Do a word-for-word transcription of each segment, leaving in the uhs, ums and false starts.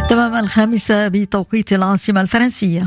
تمام الخامسة بتوقيت العاصمة الفرنسية.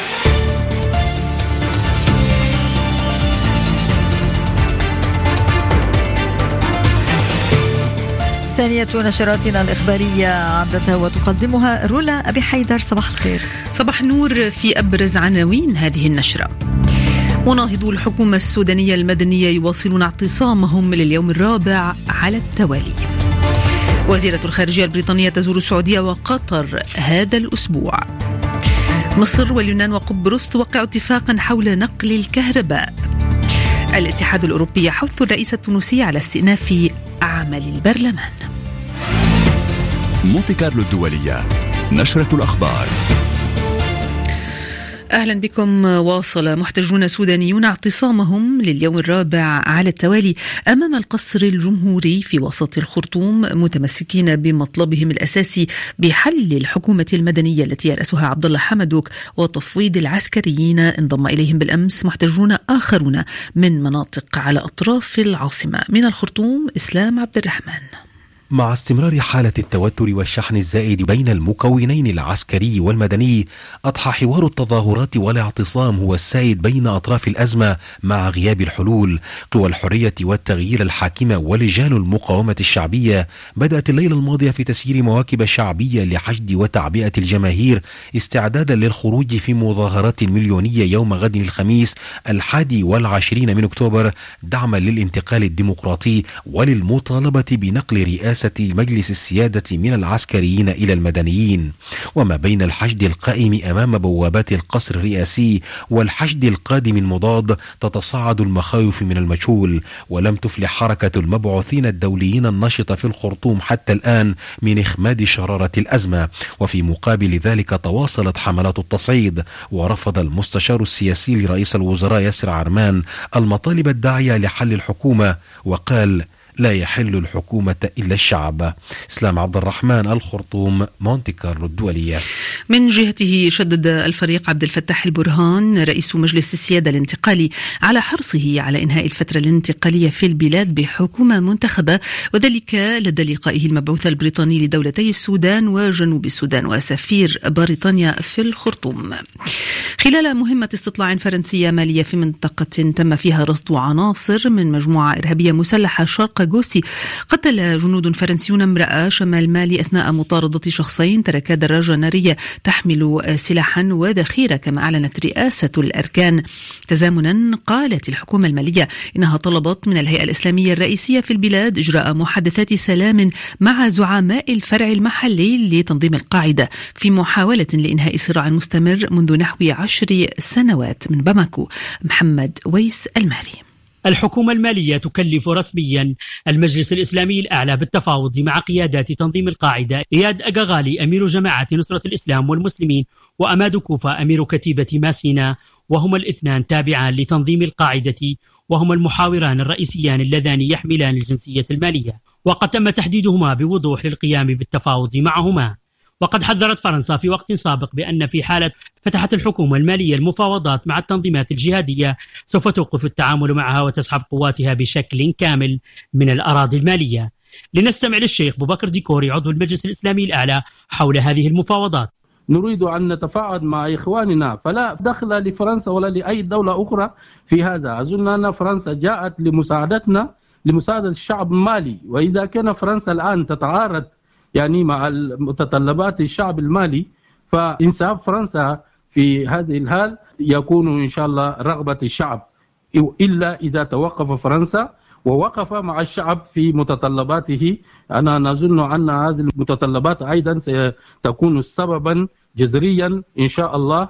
ثانية نشراتنا الإخبارية عدتها وتقدمها رولا أبي حيدر. صباح الخير. صباح النور. في أبرز عناوين هذه النشرة: مناهضو الحكومة السودانية المدنية يواصلون اعتصامهم لليوم الرابع على التوالي. وزيرة الخارجية البريطانية تزور السعودية وقطر هذا الأسبوع. مصر واليونان وقبرص توقع اتفاقا حول نقل الكهرباء. الاتحاد الأوروبي يحث الرئيس التونسي على استئناف عمل البرلمان. مونتي كارلو الدولية، نشرة الأخبار. أهلا بكم. واصل محتجون سودانيون اعتصامهم لليوم الرابع على التوالي أمام القصر الجمهوري في وسط الخرطوم، متمسكين بمطلبهم الأساسي بحل الحكومة المدنية التي يرأسها عبد الله حمدوك وتفويض العسكريين. انضم إليهم بالأمس محتجون آخرون من مناطق على أطراف العاصمة. من الخرطوم إسلام عبد الرحمن. مع استمرار حالة التوتر والشحن الزائد بين المكونين العسكري والمدني، أضحى حوار التظاهرات والاعتصام هو السائد بين أطراف الأزمة مع غياب الحلول. قوى الحرية والتغيير الحاكمة ولجان المقاومة الشعبية بدأت الليلة الماضية في تسيير مواكب شعبية لحشد وتعبئة الجماهير استعدادا للخروج في مظاهرات مليونية يوم غد الخميس الحادي والعشرين من أكتوبر، دعما للانتقال الديمقراطي وللمطالبة بنقل رئاسة مجلس السيادة من العسكريين إلى المدنيين. وما بين الحشد القائم أمام بوابات القصر الرئاسي والحشد القادم المضاد تتصاعد المخاوف من المجهول، ولم تفلح حركة المبعوثين الدوليين النشطة في الخرطوم حتى الآن من إخماد شرارة الأزمة. وفي مقابل ذلك تواصلت حملات التصعيد، ورفض المستشار السياسي لرئيس الوزراء ياسر عرمان المطالب الداعية لحل الحكومة، وقال: لا يحل الحكومة إلا الشعب. إسلام عبد الرحمن، الخرطوم، مونتي كارلو الدولية. من جهته شدد الفريق عبد الفتاح البرهان رئيس مجلس السيادة الانتقالي على حرصه على إنهاء الفترة الانتقالية في البلاد بحكومة منتخبة، وذلك لدى لقائه المبعوث البريطاني لدولتي السودان وجنوب السودان وسفير بريطانيا في الخرطوم. خلال مهمة استطلاع فرنسية مالية في منطقة تم فيها رصد عناصر من مجموعة إرهابية مسلحة شرق غوسي، قتل جنود فرنسيون امرأة شمال مالي أثناء مطاردة شخصين تركا دراجة نارية تحمل سلاحا وذخيرة، كما أعلنت رئاسة الأركان. تزامنا قالت الحكومة المالية إنها طلبت من الهيئة الإسلامية الرئيسية في البلاد إجراء محادثات سلام مع زعماء الفرع المحلي لتنظيم القاعدة في محاولة لإنهاء صراع مستمر منذ نحو عشر سنوات. من باماكو محمد ويس المهري. الحكومة المالية تكلف رسميا المجلس الإسلامي الأعلى بالتفاوض مع قيادات تنظيم القاعدة، إياد أغاغالي أمير جماعة نصرة الإسلام والمسلمين، وأماد كوفا أمير كتيبة ماسينا، وهما الاثنان تابعان لتنظيم القاعدة، وهما المحاوران الرئيسيان اللذان يحملان الجنسية المالية، وقد تم تحديدهما بوضوح للقيام بالتفاوض معهما. وقد حذرت فرنسا في وقت سابق بأن في حالة فتحت الحكومة المالية المفاوضات مع التنظيمات الجهادية سوف توقف التعامل معها وتسحب قواتها بشكل كامل من الأراضي المالية. لنستمع للشيخ أبو بكر ديكوري عضو المجلس الإسلامي الأعلى حول هذه المفاوضات. نريد أن نتفاعل مع إخواننا، فلا دخل لفرنسا ولا لأي دولة أخرى في هذا. أظن أن فرنسا جاءت لمساعدتنا، لمساعدة الشعب المالي، وإذا كان فرنسا الآن تتعارض يعني مع متطلبات الشعب المالي، فإنسحاب فرنسا في هذه الحال يكون إن شاء الله رغبة الشعب، إلا إذا توقف فرنسا ووقف مع الشعب في متطلباته. أنا نظن أن هذه المتطلبات أيضا ستكون سببا جذريا إن شاء الله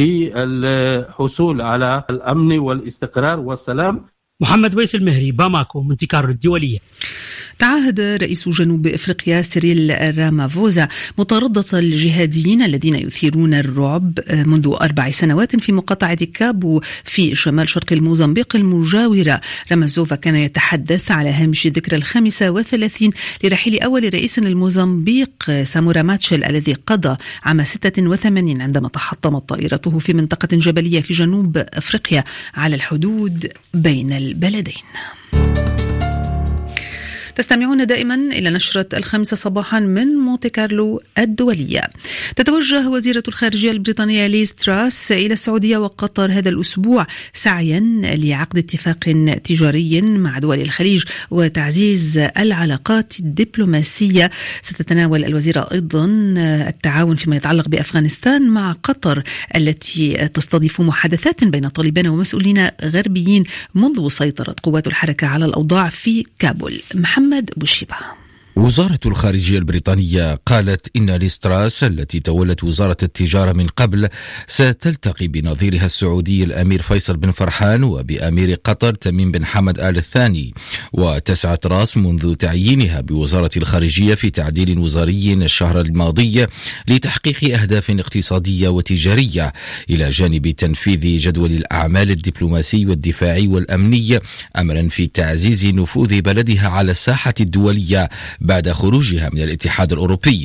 للحصول على الأمن والاستقرار والسلام. محمد ويس المهري، باماكو، مونتي كارلو الدولية. تعهد رئيس جنوب إفريقيا سيريل رامافوزا مطاردة الجهاديين الذين يثيرون الرعب منذ أربع سنوات في مقاطعة كابو في شمال شرق الموزمبيق المجاورة. رامافوزا كان يتحدث على هامش ذكرى الخامسة والثلاثين لرحيل أول رئيس للموزمبيق سامورا ماتشل الذي قضى عام ستة وثمانين عندما تحطمت طائرته في منطقة جبلية في جنوب أفريقيا على الحدود بين البلدين. تستمعون دائما إلى نشرة الخامسة صباحا من مونتي كارلو الدولية. تتوجه وزيرة الخارجية البريطانية ليز تراس إلى السعودية وقطر هذا الأسبوع سعيا لعقد اتفاق تجاري مع دول الخليج وتعزيز العلاقات الدبلوماسية. ستتناول الوزيرة أيضا التعاون فيما يتعلق بأفغانستان مع قطر التي تستضيف محادثات بين طالبان ومسؤولين غربيين منذ سيطرة قوات الحركة على الأوضاع في كابول. محمد بوشيبة. وزارة الخارجية البريطانية قالت إن ليز تراس التي تولت وزارة التجارة من قبل ستلتقي بنظيرها السعودي الأمير فيصل بن فرحان وبأمير قطر تميم بن حمد آل الثاني. وتسعى تراس منذ تعيينها بوزارة الخارجية في تعديل وزاري الشهر الماضي لتحقيق أهداف اقتصادية وتجارية إلى جانب تنفيذ جدول الأعمال الدبلوماسي والدفاعي والأمني، أملا في تعزيز نفوذ بلدها على الساحة الدولية بعد خروجها من الاتحاد الأوروبي.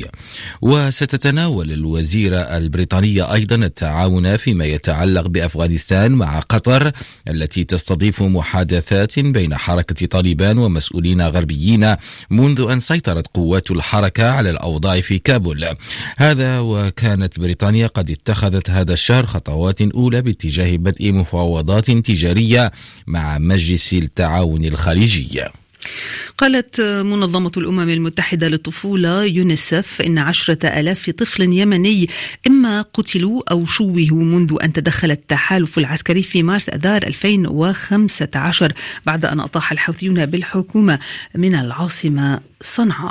وستتناول الوزيرة البريطانية أيضا التعاون فيما يتعلق بأفغانستان مع قطر التي تستضيف محادثات بين حركة طالبان ومسؤولين غربيين منذ أن سيطرت قوات الحركة على الأوضاع في كابول. هذا وكانت بريطانيا قد اتخذت هذا الشهر خطوات أولى باتجاه بدء مفاوضات تجارية مع مجلس التعاون الخليجي. قالت منظمة الأمم المتحدة للطفولة يونيسف إن عشرة آلاف طفل يمني إما قتلوا أو شوهوا منذ أن تدخل التحالف العسكري في مارس أذار ألفين وخمسة عشر بعد أن أطاح الحوثيون بالحكومة من العاصمة صنعاء.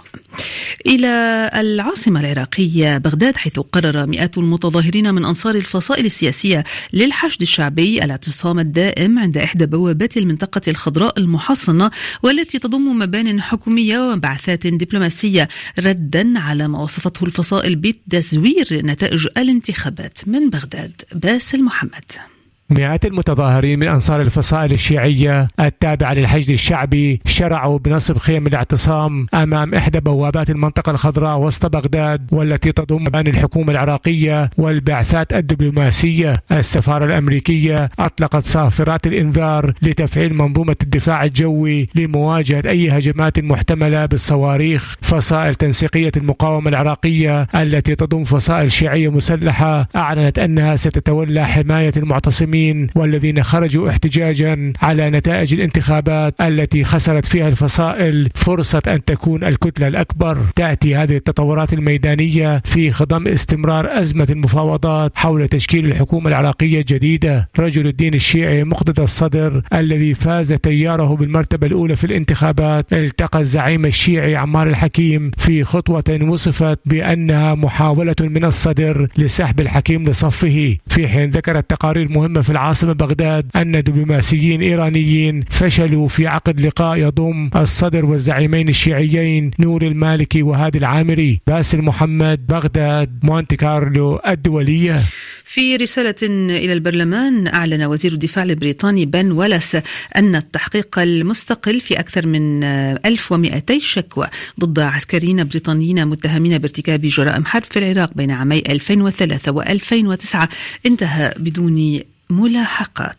إلى العاصمة العراقية بغداد، حيث قرر مئات المتظاهرين من أنصار الفصائل السياسية للحشد الشعبي الاعتصام الدائم عند إحدى بوابات المنطقة الخضراء المحصنة والتي تضم مبان حكومية وبعثات دبلوماسية ردا على ما وصفته الفصائل بتزوير نتائج الانتخابات. من بغداد باسل محمد. مئات المتظاهرين من أنصار الفصائل الشيعية التابعة للحشد الشعبي شرعوا بنصب خيم الاعتصام أمام إحدى بوابات المنطقة الخضراء وسط بغداد والتي تضم مباني الحكومة العراقية والبعثات الدبلوماسية. السفارة الأمريكية أطلقت صافرات الإنذار لتفعيل منظومة الدفاع الجوي لمواجهة أي هجمات محتملة بالصواريخ. فصائل تنسيقية المقاومة العراقية التي تضم فصائل شيعية مسلحة أعلنت أنها ستتولى حماية المعتصمين والذين خرجوا احتجاجا على نتائج الانتخابات التي خسرت فيها الفصائل فرصة أن تكون الكتلة الأكبر. تأتي هذه التطورات الميدانية في خضم استمرار أزمة المفاوضات حول تشكيل الحكومة العراقية الجديدة. رجل الدين الشيعي مقتدى الصدر الذي فاز تياره بالمرتبة الأولى في الانتخابات التقى الزعيم الشيعي عمار الحكيم في خطوة وصفت بأنها محاولة من الصدر لسحب الحكيم لصفه، في حين ذكرت تقارير مهمة في العاصمة بغداد أن دبلوماسيين إيرانيين فشلوا في عقد لقاء يضم الصدر والزعيمين الشيعيين نور المالكي وهادي العامري. باسل محمد، بغداد، مونتي كارلو الدولية. في رسالة إلى البرلمان أعلن وزير الدفاع البريطاني بن ويلس أن التحقيق المستقل في أكثر من ألف ومئتي شكوى ضد عسكريين بريطانيين متهمين بارتكاب جرائم حرب في العراق بين عامي ألفين وثلاثة وألفين وتسعة انتهى بدون ملاحقات.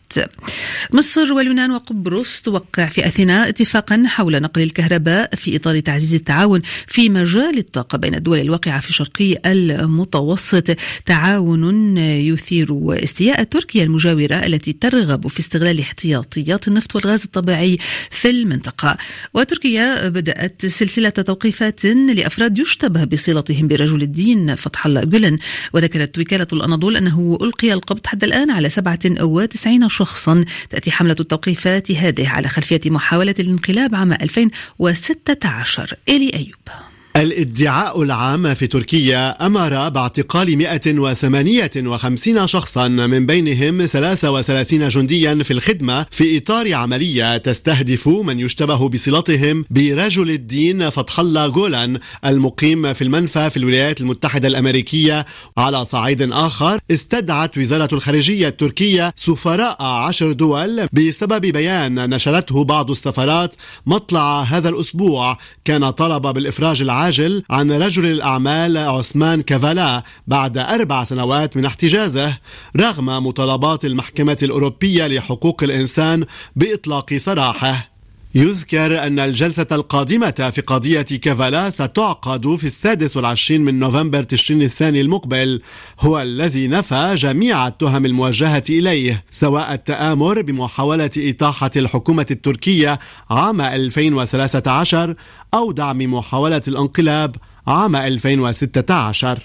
مصر واليونان وقبرص توقع في أثينا اتفاقا حول نقل الكهرباء في إطار تعزيز التعاون في مجال الطاقة بين الدول الواقعة في شرقي المتوسط، تعاون يثير استياء تركيا المجاورة التي ترغب في استغلال احتياطيات النفط والغاز الطبيعي في المنطقة. وتركيا بدأت سلسلة توقيفات لأفراد يشتبه بصلتهم برجل الدين فتح الله جولان. وذكرت وكالة الأناضول أنه ألقي القبض حتى الآن على سبعة وتسعين شخصا. تأتي حملة التوقيفات هذه على خلفية محاولة الانقلاب عام ألفين وستة عشر. إلي أيوب. الادعاء العام في تركيا أمر باعتقال مئة وثمانية وخمسين شخصا من بينهم ثلاثة وثلاثين جنديا في الخدمة في إطار عملية تستهدف من يشتبه بصلتهم برجل الدين فتح الله جولان المقيم في المنفى في الولايات المتحدة الأمريكية. على صعيد آخر استدعت وزارة الخارجية التركية سفراء عشر دول بسبب بيان نشرته بعض السفارات مطلع هذا الأسبوع كان طلب بالإفراج العاجل عن رجل الأعمال عثمان كافالا بعد أربع سنوات من احتجازه رغم مطالبات المحكمة الأوروبية لحقوق الإنسان بإطلاق سراحه. يذكر أن الجلسة القادمة في قضية كافالا ستعقد في السادس والعشرين من نوفمبر تشرين الثاني المقبل، هو الذي نفى جميع التهم الموجهة إليه، سواء التآمر بمحاولة إطاحة الحكومة التركية عام ألفين وثلاثة عشر أو دعم محاولة الانقلاب عام ألفين وستة عشر.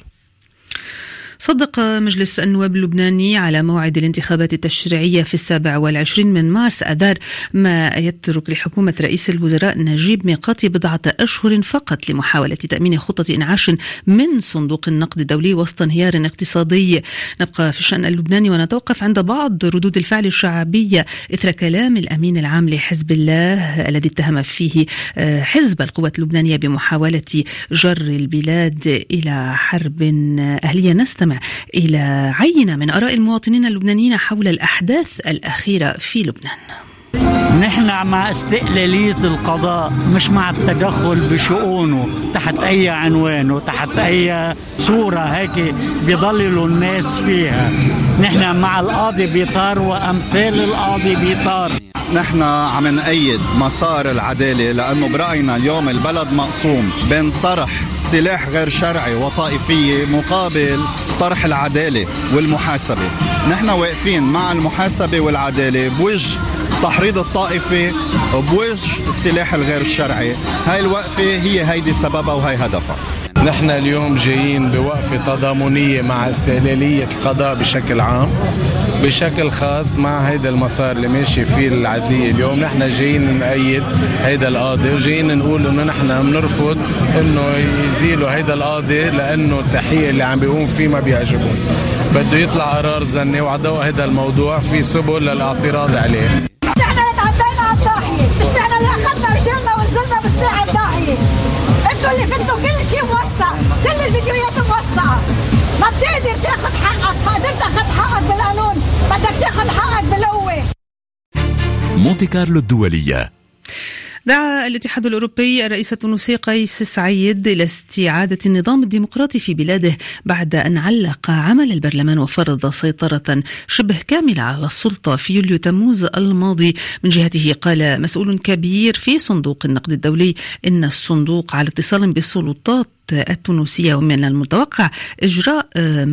صدق مجلس النواب اللبناني على موعد الانتخابات التشريعية في السابع والعشرين من مارس آذار، ما يترك لحكومة رئيس الوزراء نجيب ميقاتي بضعة أشهر فقط لمحاولة تأمين خطة إنعاش من صندوق النقد الدولي وسط انهيار اقتصادي. نبقى في الشأن اللبناني ونتوقف عند بعض ردود الفعل الشعبية إثر كلام الأمين العام لحزب الله الذي اتهم فيه حزب القوات اللبنانية بمحاولة جر البلاد إلى حرب أهلية. نستمع إلى عينة من آراء المواطنين اللبنانيين حول الأحداث الأخيرة في لبنان. نحن مع استقلالية القضاء، مش مع التدخل بشؤونه تحت أي عنوان وتحت أي صورة هيك بيضللوا الناس فيها. نحن مع القاضي بيطار وأمثال القاضي بيطار. نحن عم نأيد مسار العدالة، لأنه برأينا اليوم البلد مقسوم بين طرح سلاح غير شرعي وطائفية مقابل طرح العدالة والمحاسبة. نحن واقفين مع المحاسبة والعدالة بوجه تحريض الطائفة وبوجه السلاح الغير الشرعي. هاي الوقفة هي هيدي سببها وهي هدفها. نحن اليوم جايين بوقفة تضامنية مع استقلالية القضاء بشكل عام، بشكل خاص مع هيدا المسار اللي ماشي فيه العدلية اليوم. نحن جايين نأيد هيدا القاضي وجايين نقول انه نحن بنرفض انه يزيلوا هيدا القاضي، لانه التحقيق اللي عم بيقوم فيه ما بيعجبون. بده يطلع قرار زني وعضوا هيدا الموضوع في سبل للاعتراض عليه. نحن اللي تعدينا على الضاحية، مش نحن اللي اخذنا رجلنا ونزلنا بالساعة الضاحية. انتوا اللي فدتوا كل شيء موسع، كل الفيديوهات موسعة. ما بتقدر تاخد حقك، ما قدرت تاخد حقك بالقانون، بدك تاخد حقك بالقوة. مونتي كارلو الدولية. دعا الاتحاد الأوروبي الرئيس التونسي قيس سعيد إلى استعادة النظام الديمقراطي في بلاده بعد أن علق عمل البرلمان وفرض سيطرة شبه كاملة على السلطة في يوليو تموز الماضي. من جهته قال مسؤول كبير في صندوق النقد الدولي إن الصندوق على اتصال بالسلطات التونسية، ومن المتوقع إجراء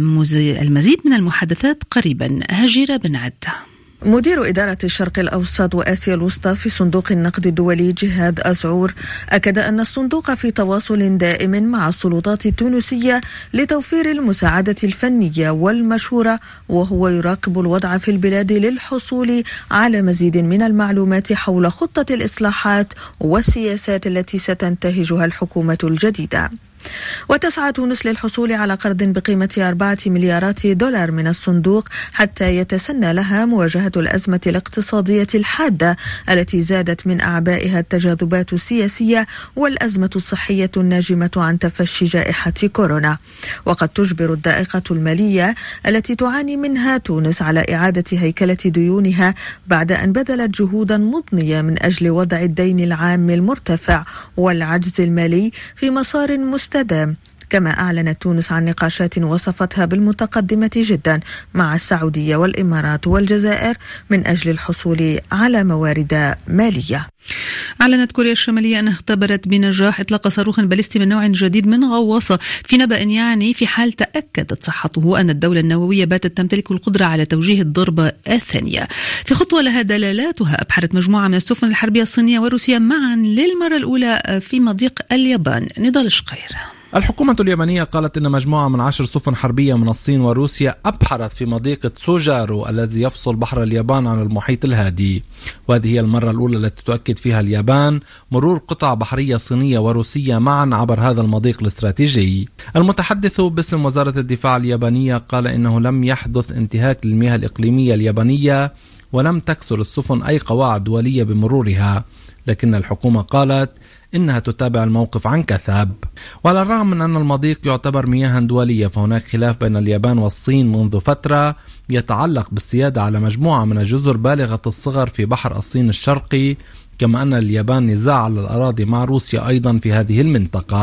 المزيد من المحادثات قريبا. هجيرة بن عدة. مدير إدارة الشرق الأوسط وآسيا الوسطى في صندوق النقد الدولي جهاد أزعور أكد أن الصندوق في تواصل دائم مع السلطات التونسية لتوفير المساعدة الفنية والمشورة، وهو يراقب الوضع في البلاد للحصول على مزيد من المعلومات حول خطة الإصلاحات والسياسات التي ستنتهجها الحكومة الجديدة. وتسعى تونس للحصول على قرض بقيمة أربعة مليارات دولار من الصندوق حتى يتسنى لها مواجهة الأزمة الاقتصادية الحادة التي زادت من أعبائها التجاذبات السياسية والأزمة الصحية الناجمة عن تفشي جائحة كورونا. وقد تجبر الضائقة المالية التي تعاني منها تونس على إعادة هيكلة ديونها بعد أن بذلت جهودا مضنية من أجل وضع الدين العام المرتفع والعجز المالي في مسار مستقبل مستدام. كما أعلنت تونس عن نقاشات وصفتها بالمتقدمة جدا مع السعودية والإمارات والجزائر من أجل الحصول على موارد مالية. أعلنت كوريا الشمالية أنها اختبرت بنجاح إطلاق صاروخ باليستي من نوع جديد من غواصة، في نبأ يعني في حال تأكدت صحته أن الدولة النووية باتت تمتلك القدرة على توجيه الضربة الثانية. في خطوة لها دلالاتها، أبحرت مجموعة من السفن الحربية الصينية والروسية معا للمرة الأولى في مضيق اليابان. نضال شقير. الحكومة اليابانية قالت إن مجموعة من عشر سفن حربية من الصين وروسيا أبحرت في مضيق تسوجارو الذي يفصل بحر اليابان عن المحيط الهادي، وهذه هي المرة الأولى التي تؤكد فيها اليابان مرور قطع بحرية صينية وروسية معا عبر هذا المضيق الاستراتيجي. المتحدث باسم وزارة الدفاع اليابانية قال إنه لم يحدث انتهاك للمياه الإقليمية اليابانية ولم تكسر السفن أي قواعد دولية بمرورها، لكن الحكومة قالت إنها تتابع الموقف عن كثب. وعلى الرغم من أن المضيق يعتبر مياه دولية، فهناك خلاف بين اليابان والصين منذ فترة يتعلق بالسيادة على مجموعة من الجزر بالغة الصغر في بحر الصين الشرقي، كما أن اليابان نزاع على الأراضي مع روسيا أيضا في هذه المنطقة.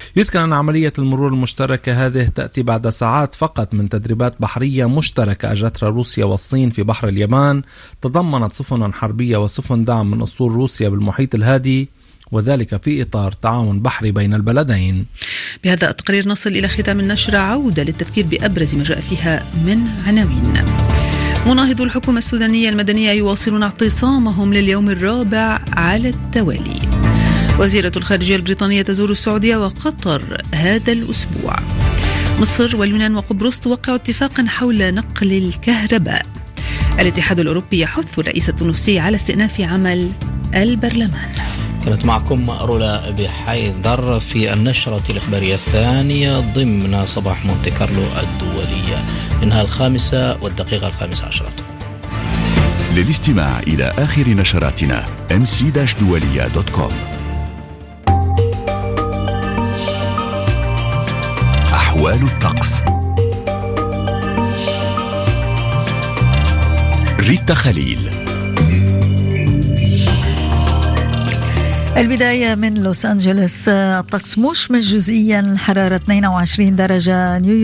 يذكر أن عملية المرور المشتركة هذه تأتي بعد ساعات فقط من تدريبات بحرية مشتركة أجرتها روسيا والصين في بحر اليابان، تضمنت سفنا حربية وسفن دعم من أسطول روسيا بالمحيط الهادي، وذلك في إطار تعاون بحري بين البلدين. بهذا التقرير نصل إلى ختام النشرة، عودة للتذكير بأبرز ما جاء فيها من عناوين. مناهضو الحكومة السودانية المدنية يواصلون اعتصامهم لليوم الرابع على التوالي. وزيرة الخارجية البريطانية تزور السعودية وقطر هذا الأسبوع. مصر واليونان وقبرص توقعوا اتفاقا حول نقل الكهرباء. الاتحاد الأوروبي يحث الرئيس التونسي على استئناف عمل البرلمان. كانت معكم رولا بحيدر في النشرة الإخبارية الثانية ضمن صباح مونتي كارلو الدولية، إنها الخامسة والدقيقة الخامسة عشرة. للاستماع إلى آخر نشراتنا إم سي دولية دوت كوم. أحوال الطقس. ريتا خليل. البداية من لوس أنجلوس، الطقس مشمس جزئيا، الحرارة اثنين وعشرين درجة. نيويورك